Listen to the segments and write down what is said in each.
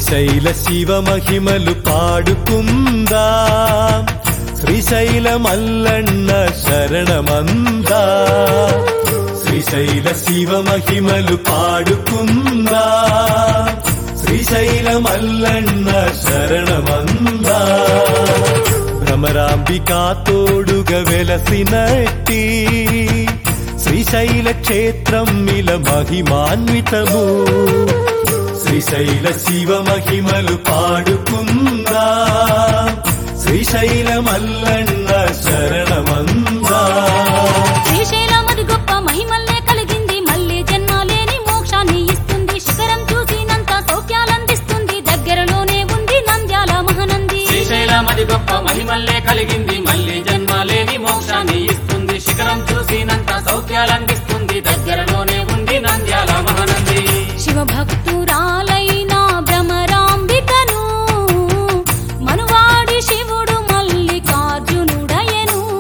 శ్రీశైల శివ మహిమలు పాడుకుందా శ్రీశైల మల్లన్న శరణమందా శ్రీశైల శివ మహిమలు పాడుకుందా శ్రీశైల మల్లన్న శరణమందా భ్రమరాంబికా తోడుగా వెలసినట్టి శ్రీశైల క్షేత్రం ఇల మహిమాన్వితము శ్రీశైల శివ మహిమలు పాడుకుందా శ్రీశైల మల్లన్న శరణమందా శ్రీశైలమది గొప్ప మహిమల్లే కలిగింది మళ్ళీ జన్మలేని మోక్షాన్ని ఇస్తుంది శిఖరం చూసినంత సౌఖ్యాలందిస్తుంది దగ్గరలోనే ఉంది నంద్యాల మహానంది శ్రీశైలమది గొప్ప మహిమల్లే కలిగింది మళ్ళీ జన్మలేని మోక్షాన్ని ఇస్తుంది శిఖరం చూసినంత సౌఖ్యాలందిస్తుంది దగ్గరలోనే ఉంది నంద్యాల మహానంది శివభక్తురాలైన భ్రమరాంబికను మనువాడి శివుడు మల్లికార్జునుడయను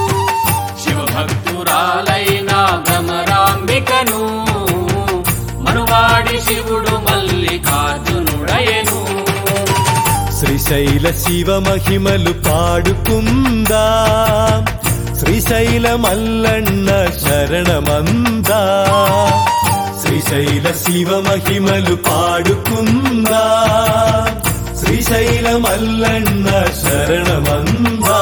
శివభక్తురాలైన భ్రమరాంబికను మనువాడి శివుడు మల్లికార్జునుడయను శ్రీశైల శివ మహిమలు పాడుకుందా శ్రీశైల మల్లన్న శరణమందా శ్రీశైల శివ మహిమలు పాడుకుందా శ్రీశైల మల్లన్న శరణమందా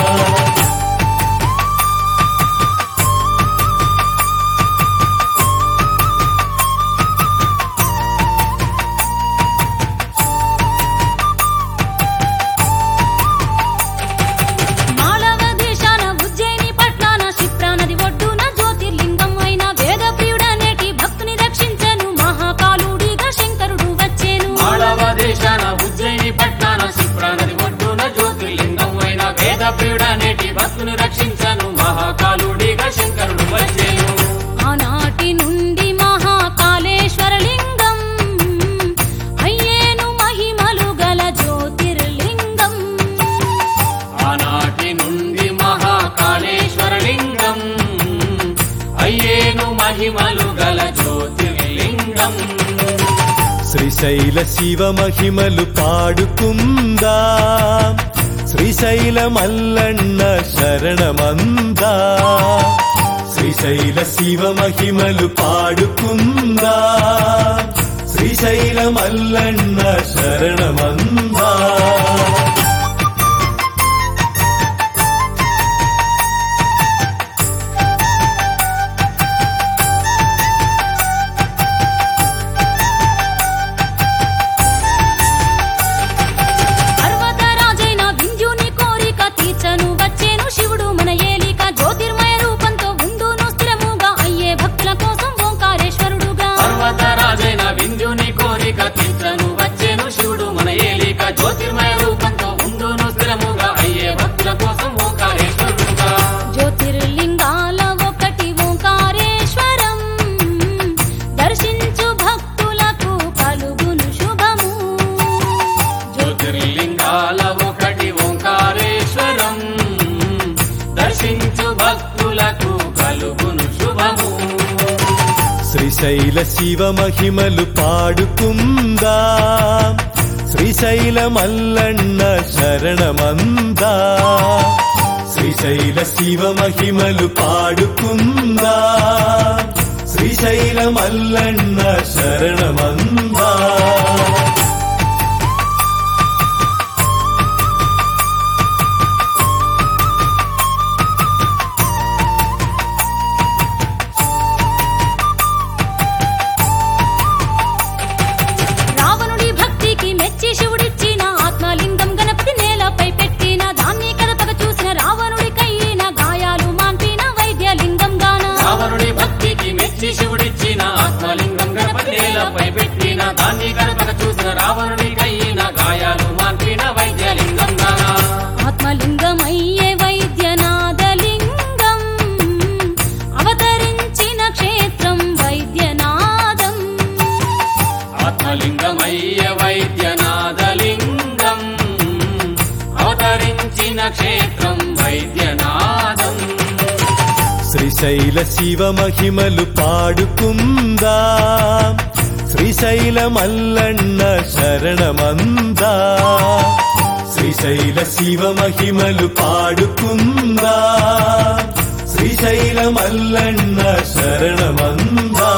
ప్రియుడనేటి భక్తుని రక్షించను మహాకాలుడిగా శంకరుడు వచ్చేను ఆనాటి నుండి మహాకాళేశ్వర లింగం అయ్యేను మహిమలు గల జ్యోతిర్లింగం ఆనాటి నుండి మహాకాళేశ్వర లింగం అయ్యేను మహిమలు గల జ్యోతిర్లింగం శ్రీశైల శివ మహిమలు పాడుకుందా శ్రీశైల మల్లన్న శరణమందా శ్రీశైల శివ మహిమలు పాడుకుందా శ్రీశైల మల్లన్న శరణమందా పర్వతరాజైన వింధ్యుని కోరిక తీర్చను వచ్చేను శివుడు మన ఏలిక జ్యోతిర్మయ రూపంతో ఉండును స్థిరముగా అయ్యే భక్తుల కోసం ఓంకారేశ్వరుడుగా జ్యోతిర్లింగాల ఒకటి ఓంకారేశ్వరం దర్శించు భక్తులకు కలుగును శుభము జ్యోతిర్లింగాల ఒకటి ఓంకారేశ్వరం దర్శించు భక్తులకు కలుగును శుభము శ్రీశైల శివ మహిమలు పాడుకుందా శ్రీశైల మల్లన్న శరణమందా శ్రీశైల శివ మహిమలు పాడుకుందా శ్రీశైల మల్లన్న శరణమందా శివుడిచ్చిన ఆత్మలింగం గణపతి నేలపై పెట్టిన దాన్ని కదపక చూసిన రావణుడికైన గాయాలు మాన్పిన వైద్యలింగం గాన రావణుడి భక్తికి మెచ్చి శివుడిచ్చిన ఆత్మలింగం గణపతి నేలపై పెట్టిన దాన్ని కదపక చూసిన రావణుడికైన గాయాలు మాన్పిన వైద్యలింగం గాన ఆత్మలింగమయ్యే వైద్యనాథలింగం అవతరించిన క్షేత్రం వైద్యనాదం ఆత్మలింగమయ్య వైద్యనాథలింగం అవతరించిన క్షేత్రం వైద్యనాదం శ్రీశైల శివ మహిమలు పాడుకుందా శ్రీశైల మల్లన్న శరణమందా శ్రీశైల శివ మహిమలు పాడుకుందా శ్రీశైల మల్లన్న శరణమందా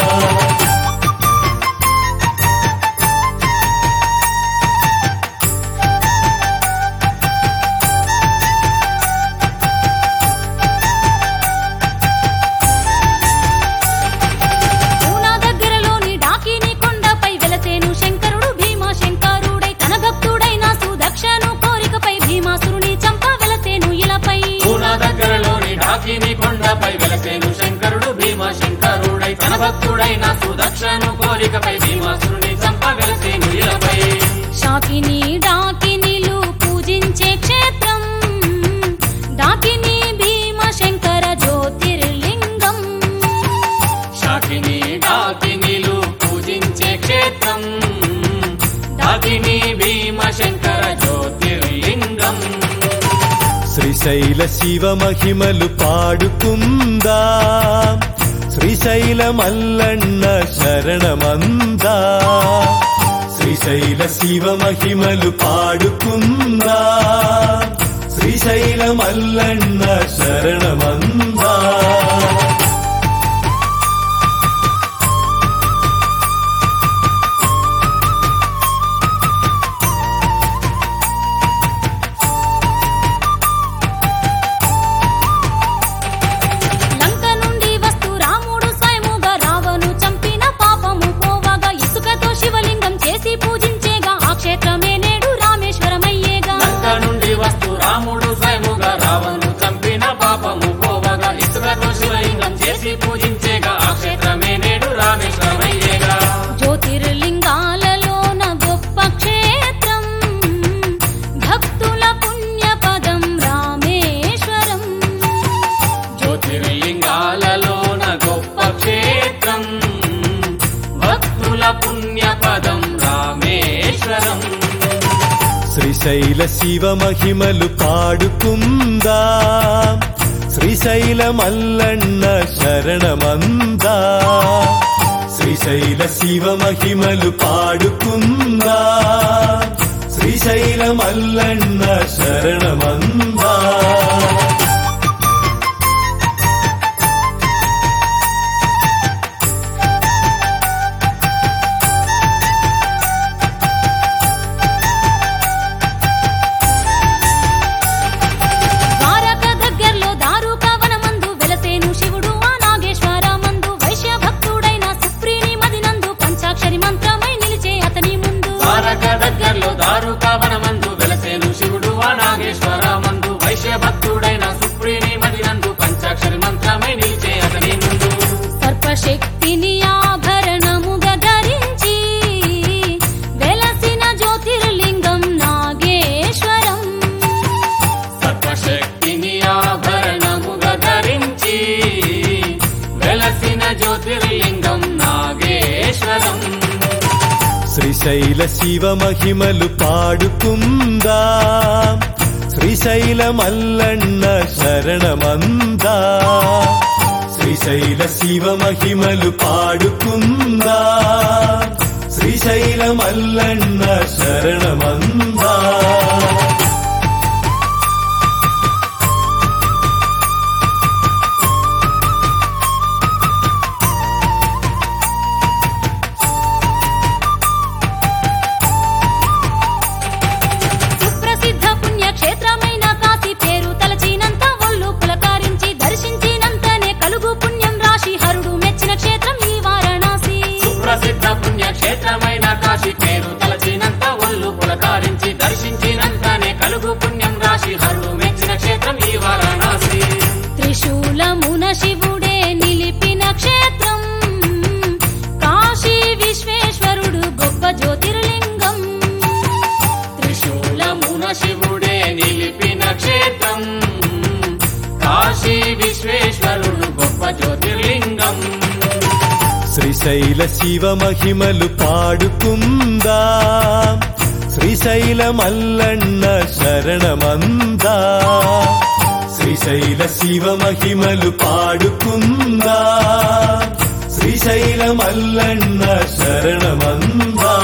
కొండపై వెలసేను శంకరుడు భీమశంకరుడై తన భక్తుడైన సుదక్షను కోరికపై భీమాసురుని చంప వెలసేను ఇలపై శాకిని డాకినిలు పూజించే క్షేత్రం డాకిని భీమశంకర జ్యోతిర్లింగం శాకిని డాకినిలు పూజించే క్షేత్రం డాకిని భీమశంకర జ్యోతిర్లింగం శ్రీశైల శివ మహిమలు పాడుకుందా శ్రీశైల మల్లన్న శరణమందా శ్రీశైల శివ మహిమలు పాడుకుందా శ్రీశైల మల్లన్న శరణమందా పూజించేగా ఆ క్షేత్రమే నేడు రామేశ్వరమయ్యేగా జ్యోతిర్లింగాలలోన గొప్ప క్షేత్రం భక్తుల పుణ్యపదం రామేశ్వరం జ్యోతిర్లింగాలలోన గొప్ప క్షేత్రం భక్తుల పుణ్యపదం రామేశ్వరం శ్రీశైల శివ మహిమలు పాడుకుందా శ్రీశైల మల్లన్న శరణమందా శ్రీశైల శివ మహిమలు పాడుకుందా శ్రీశైల మల్లన్న శరణమందా దగ్గరలో దారుకావనమందు వెలసేను శివుడు ఆ నాగేశ్వరమందు వైశ్య భక్తుడైన సుప్రీని మదినందు పంచాక్షరి మంత్రమై నిలిచే అతని ముందు సర్పశక్తిని ఆభరణముగా ధరించి వెలసిన జ్యోతిర్లింగం నాగేశ్వరం సర్పశక్తిని ఆభరణముగా ధరించి వెలసిన జ్యోతిర్లింగం నాగేశ్వరం శ్రీశైల శివ మహిమలు పాడుకుందా శ్రీశైల మల్లన్న శరణమందా శ్రీశైల శివ మహిమలు పాడుకుందా శ్రీశైల మల్లన్న శరణమందా ప్రసిద్ధ పుణ్యక్షేత్రమైన కాశీ పేరు తలచినంత ఒళ్ళు పులకారించి దర్శించినంతనే కలుగు పుణ్యం రాశి హరుడు మెచ్చిన క్షేత్రం ఈ వారణాసి త్రిశూలమున శివుడే నిలిపిన క్షేత్రం కాశీ విశ్వేశ్వరుడు గొప్ప జ్యోతిర్లింగం త్రిశూలమున శివుడే నిలిపిన క్షేత్రం కాశీ విశ్వేశ్వరుడు గొప్ప జ్యోతిర్లింగం శ్రీశైల శివ మహిమలు పాడుకుందా శ్రీశైల మల్లన్న శరణమందా శ్రీశైల శివ మహిమలు పాడుకుందా శ్రీశైల మల్లన్న శరణమందా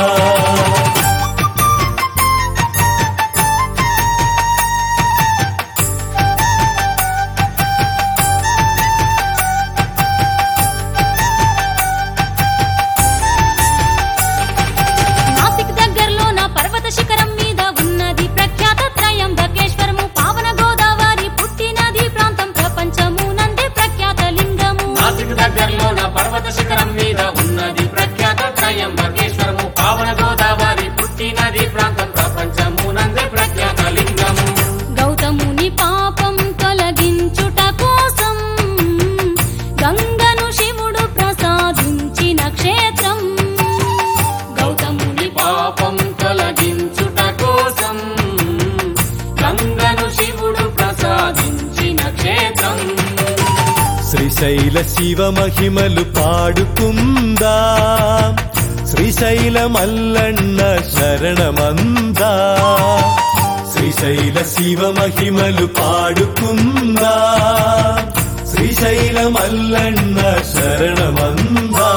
నాసిక్ దగ్గరలోన పర్వత శిఖరం మీద ఉన్నది ప్రఖ్యాత త్రయంబకేశ్వరము పావన గోదావరి పుట్టినది ప్రాంతం ప్రపంచమునందే ప్రఖ్యాత లింగము నాసిక్ దగ్గరలోన పర్వత శిఖరం మీద ఉన్నది ప్రఖ్యాత త్రయంబకేశ్వరము పావన గోదావరి పుట్టినది ప్రాంతం ప్రపంచమునందే ప్రఖ్యాత లింగము గౌతముని పాపం తొలగించుట కోసం గంగను శివుడు ప్రసాదించిన క్షేత్రం గౌతముని పాపం తొలగించుట కోసం గంగను శివుడు ప్రసాదించిన క్షేత్రం శ్రీశైల శివ మహిమలు పాడుకుందా శ్రీశైల మల్లన్న శరణమందా శ్రీశైల శివ మహిమలు పాడుకుందా శ్రీశైల మల్లన్న శరణమందా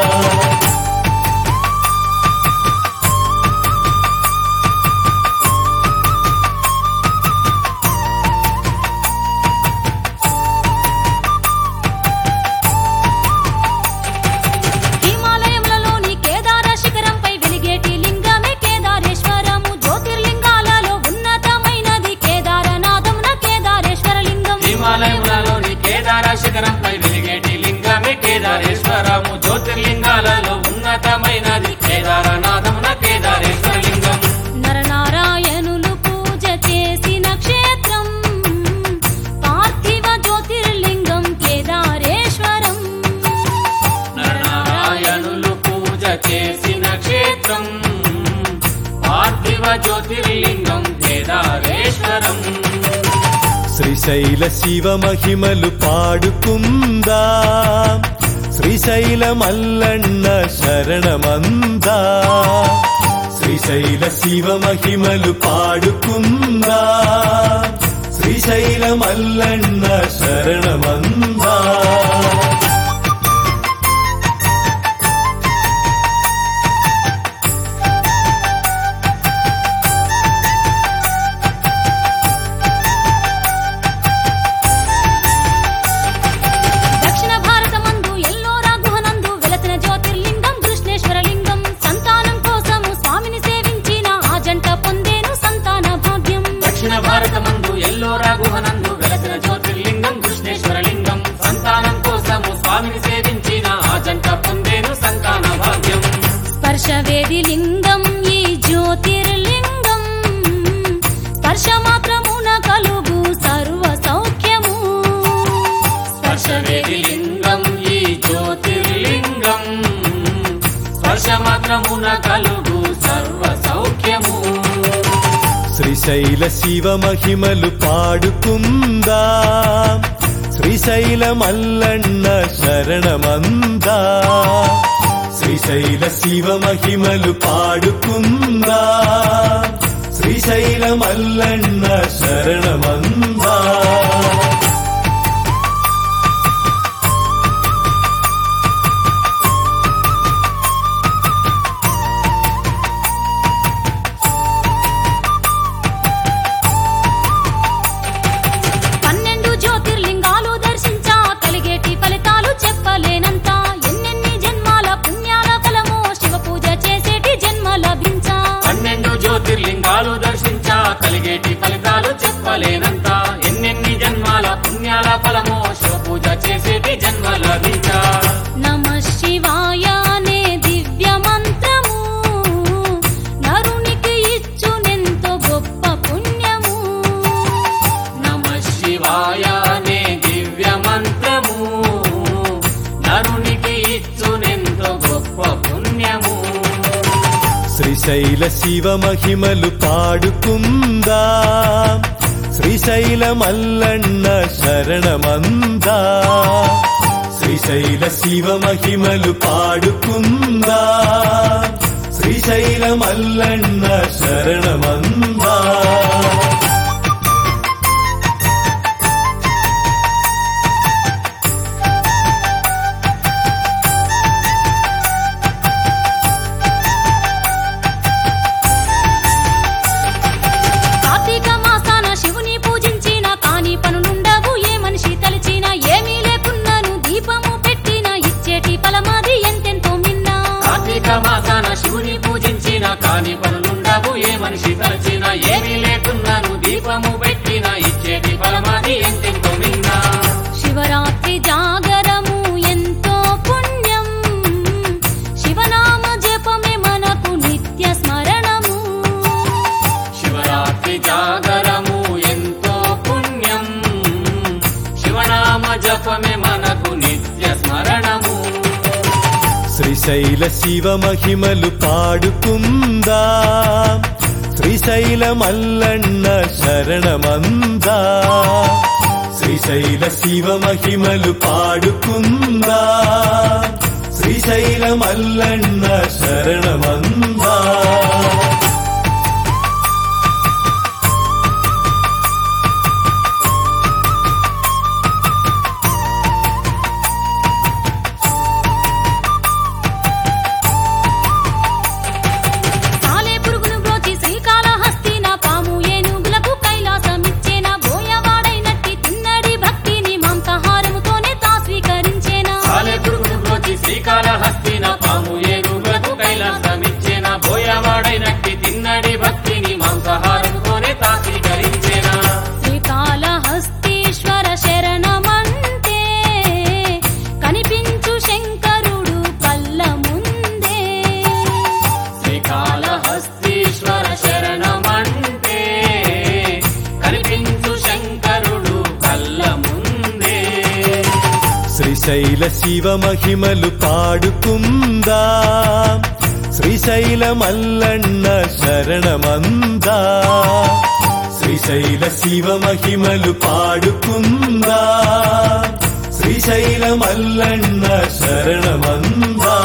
హిమాలయములలోని కేదార శిఖరంపై వెలిగేటి లింగమే కేదారేశ్వరము జ్యోతిర్లింగాలలో ఉన్నతమైనది కేదారనాథమున కేదారేశ్వర లింగం హిమాలయములలోని కేదార శిఖరంపై వెలిగేటి లింగమే కేదారేశ్వరము జ్యోతిర్లింగాలలో ఉన్నతమైనది కేదారనాథమున కేదారేశ్వర లింగం నరనారాయణులు పూజ చేసిన క్షేత్రం పార్థివ జ్యోతిర్లింగం కేదారేశ్వరం నరనారాయణులు పూజ చేసిన క్షేత్రం పార్థివ జ్యోతిర్లింగం కేదారేశ్వరం శ్రీశైల శివ మహిమలు పాడుకుందా శ్రీశైల మల్లన్న శరణమందా శ్రీశైల శివ మహిమలు పాడుకుందా శ్రీశైల మల్లన్న శరణమందా దక్షిణ భారతమందు ఎల్లోరా గుహనందు వెలసిన జ్యోతిర్లింగం కృష్ణేశ్వర లింగం సంతానం కోసము స్వామిని సేవించిన ఆ జంట పొందేను సంతాన భాగ్యం దక్షిణ భారతమందు ఎల్లోరా గుహనందు వెలసిన జ్యోతిర్లింగం కృష్ణేశ్వర లింగం సంతానం కోసము స్వామిని సేవించిన ఆ జంట పొందేను సంతాన భాగ్యం స్పర్శవేది లింగం ఈ జ్యోతిర్లింగం స్పర్శ మాత్రమున కలుగు సర్వ సౌఖ్యము స్పర్శవేది లింగం ఈ జ్యోతిర్లింగం స్పర్శ మాత్రమున కలుగు సర్వ సౌఖ్యము శ్రీశైల శివ మహిమలు పాడుకుందా శ్రీశైల మల్లన్న శరణమందా శ్రీశైల శివ మహిమలు పాడుకుందా శ్రీశైల మల్లన్న శరణమందా పన్నెండు జ్యోతిర్లింగాలు దర్శించా కలిగేటి ఫలితాలు చెప్పలేనంత ఎన్నెన్ని జన్మాల పుణ్యాల ఫలమో శివ పూజ చేసేటి జన్మ లభించా 12 జ్యోతిర్లింగాలు దర్శించా కలిగేటి ఫలితాలు చెప్పలేనంత ఎన్నెన్ని జన్మాల పుణ్యాల ఫలమో శివ పూజ చేసేటి జన్మ లభించా నమః శివాయ అనే దివ్య మంత్రము నరునికి ఇచ్చునెంతో గొప్ప పుణ్యము నమః శివాయ అనే దివ్య మంత్రము నరునికి ఇచ్చునెంతో గొప్ప పుణ్యము శ్రీశైల శివ మహిమలు పాడుకుందా శ్రీశైల మల్లన్న శరణమందా శ్రీశైల శివ మహిమలు పాడుకుందా శ్రీశైల మల్లన్న శరణమందా శ్రీశైల శివ మహిమలు పాడుకుందాం శ్రీశైల మల్లన్న శరణమందా శ్రీశైల శివ మహిమలు పాడుకుందాం శ్రీశైల మల్లన్న శరణమందా శ్రీకాళహస్తిన పాము ఏనుగులకు కైలాసమిచ్చేన బోయవాడైనట్టి తిన్నడి భక్తిని మాంసాహారంతోనే తాస్వీకరించేన శ్రీకాళహస్తీశ్వర శరణమంటే కనిపించు శంకరుడు కళ్ళ ముందే శ్రీకాళహస్తీశ్వర శరణమంటే కనిపించు శంకరుడు కళ్ళ ముందే శ్రీశైల శివ మహిమలు పాడుకుందాం శ్రీశైల మల్లన్న శరణమందా శ్రీశైల శివ మహిమలు పాడుకుందాం శ్రీశైల మల్లన్న శరణమందా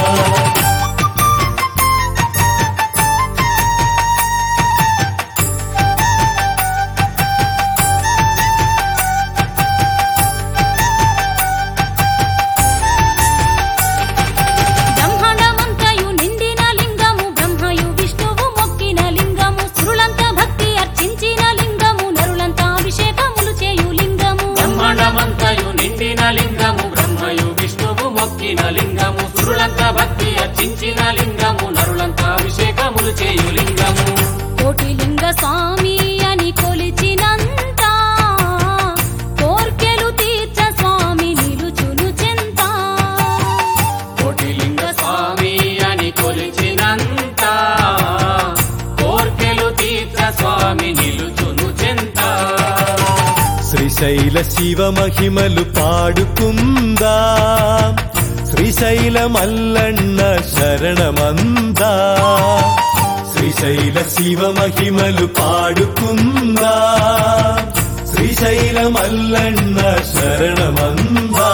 లింగము బ్రహ్మయు విష్ణువు మొక్కిన లింగము సురులంతా భక్తి అర్చించిన లింగము నరులంతా అభిషేకములు చేయు లింగము కోటిలింగ స్వామి అని కొలిచినంత కోర్కెలు తీర్చ స్వామి నిలుచును చెంత కోటిలింగ స్వామి అని కొలిచినంత కోర్కెలు తీర్చ స్వామి నిలుచును చెంత శ్రీశైల శివ మహిమలు పాడుకుందాం శ్రీశైల మల్లన్న శరణమందా శ్రీశైల శివ మహిమలు పాడుకుందాం శ్రీశైల మల్లన్న శరణమందా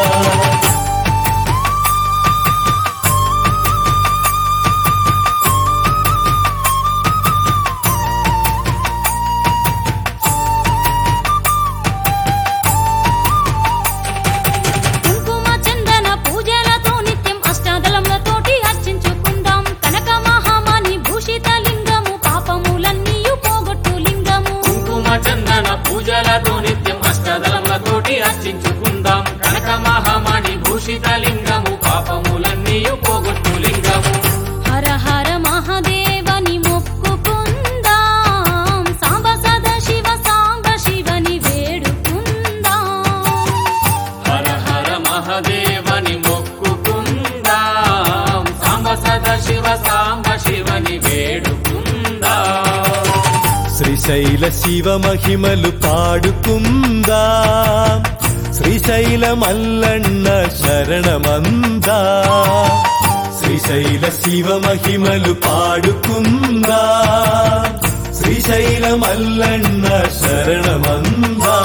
పూజలతో నిత్యం అష్టదళములతోటి అర్చించుకుందాం కనక మహామణి భూషిత లింగము పాపములన్నీ పోగొట్టు లింగము హర హర మహాదేవని మొక్కుకుందాం సాంబ సద శివ సాంబ శివని వేడుకుందాం హర హర మహాదేవని మొక్కుకుందాం సాంబ సద శివ సాంబ శివని వేడుకుందాం శ్రీశైల శివ మహిమలు పాడుకుందాం శ్రీశైల మల్లన్న శరణమందా శ్రీశైల శివ మహిమలు పాడుకుందాం శ్రీశైల మల్లన్న శరణమందా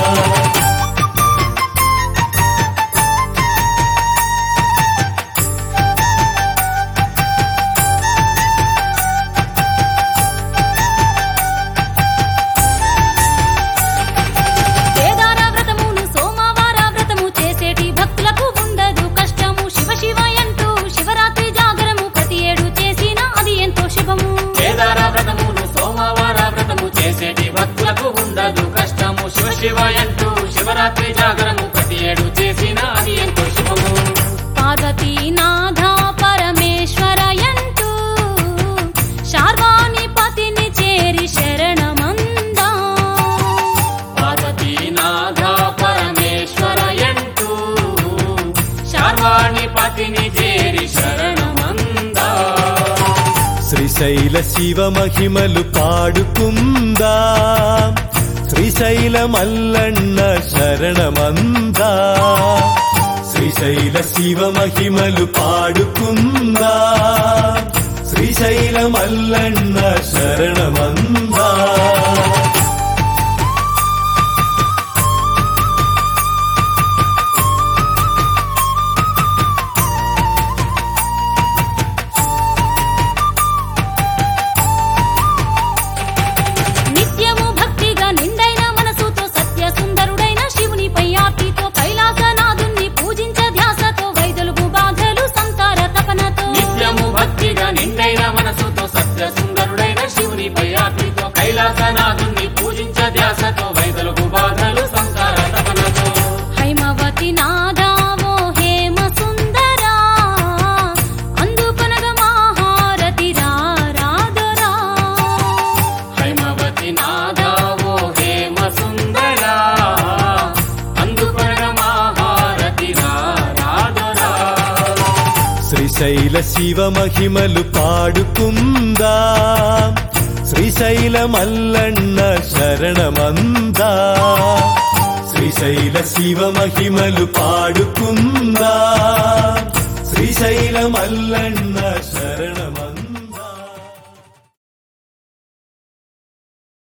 శివయంటూ శివరాత్రి జాగరము ప్రతి ఏడు చేసిన అది ఎంతో శుభము పార్వతీనాథ పరమేశ్వరయంటూ శార్వాణి పతిని చేరి శరణమందా పార్వతీనాథ పరమేశ్వరయంటూ శార్వాణి పతిని చేరి శరణమందా శ్రీశైల శివ మహిమలు పాడుకుందాం శ్రీశైల మల్లన్న శరణమందా శ్రీ శ్రీశైల శివ మహిమలు పాడుకుందా శ్రీశైల మల్లన్న శరణమందా నిత్యము భక్తిగా నిండైన మనసుతో సత్య సుందరుడైన శివునిపై ఆర్తితో కైలాసనాథుణ్ణి పూజించ ధ్యాసతో వైదొలుగు బాధలు సంతార తపనతో నిత్యము భక్తిగా నిండైన మనసుతో సత్య సుందరుడైన శివునిపై ఆర్తితో కైలాసనాథుణ్ణి పూజించ ధ్యాసతో వైదొలుగు బాధలు సంసార తపనతో హైమవతి నాదావో హేమ సుందరా అందుకొనగ మహారతి రారాదరా హైమవతి నాదావో హేమ సుందరా అందుకొనగ మహారతి రారాదరా శ్రీశైల శివ మహిమలు పాడుకుందా శ్రీశైల మల్లన్న శరణమందా శ్రీశైల శివ మహిమలు పాడుకుందా శ్రీశైల మల్లన్న శరణమందా